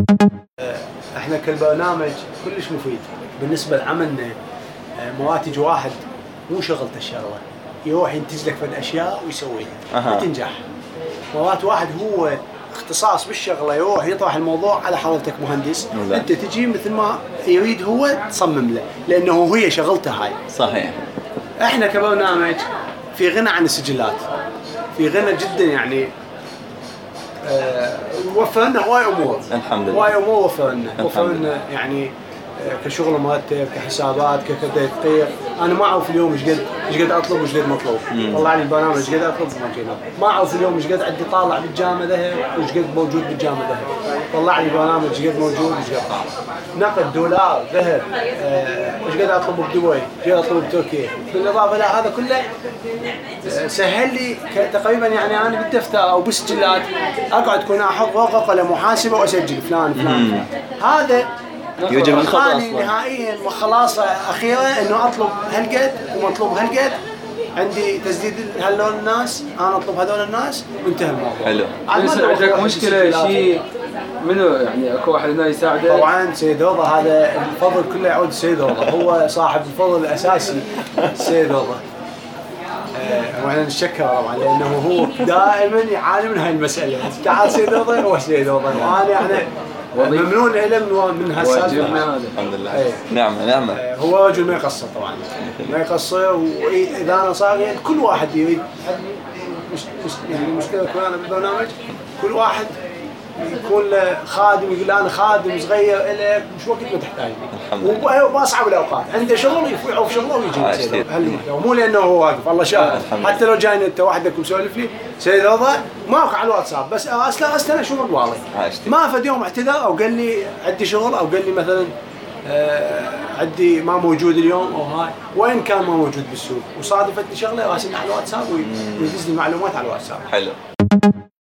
احنا كالبرنامج كلش مفيد بالنسبه لعملنا. مواتج واحد مو شغلته الشغله، يروح ينتج لك فد اشياء ويسويها وتنجح. موات واحد هو اختصاص بالشغله، يروح يطرح الموضوع على حضرتك مهندس، انت تجي مثل ما يريد هو تصمم له، لانه هي شغلته هاي. صحيح. احنا كبرنامج في غنى عن السجلات، في غنى جدا يعني. وفرنا هواي امور، الحمد لله، هواي امور وفرنا يعني كشغل مرتب، كحسابات، كتدقيق. انا ما اعرف اليوم ايش قد اطلب وايش قد مطلوب. طلع لي البرنامج ايش قد اطلب ما اعرف اليوم ايش قد عندي طالع بالجامعه ذهب وايش قد موجود بالجامعه ذهب. طلع لي البرنامج ايش قد موجود وايش قد طالع. نقد، دولار، ذهب، ايش قد اطلبه بدبي، ايش قد اطلبه بتركيا. بالاضافه الى هذا كله سهل لي تقريبا يعني انا بالدفتر او بالسجلات اقعد كون احط ورقه لمحاسبه واسجل فلان. هذا يوجب الخطأ اصلا نهائيا وخلاص اخيرا انه اطلب هالقد ومطلوب هالقد، عندي تسديد هاللون الناس، انا اطلب هذول الناس وانتهى الموضوع. حلو. بس عندك مشكله شيء منو يعني اكو واحد هنا يساعده؟ طبعا سيد رضا، هذا الفضل كله يعود لسيد رضا، هو صاحب الفضل الاساسي سيد رضا. واحنا نشكره طبعا لانه هو دائما يعاني من هاي المساله. تعال سيد رضا هو سيد رضا، وانا يعني ممنون له من هالسالفه. الحمد لله. نعم. هو رجل ما يقصر طبعا، ما يقصر. واذا انا صار كل واحد يريد يعني المشكله تكون انا بالبرنامج كل واحد يكون له خادم، يقول انا خادم صغير لك مش وقت ما تحتاجني. وباصعب الاوقات عنده شغل يفوق شغله ويجي سيد رضا. مو لانه هو واقف، الله شاهد. حتى لو جاي انت وحدك ومسولف لي سيد رضا ماكو على الواتساب، بس اصلا شو مقبالي. ما فد يوم اعتذر او قال لي عندي شغل او قال لي مثلا عندي ما موجود اليوم او هاي، وين كان ما موجود بالسوق وصادفتني شغله راسلني على الواتساب ويدز لي معلومات على الواتساب. حلو.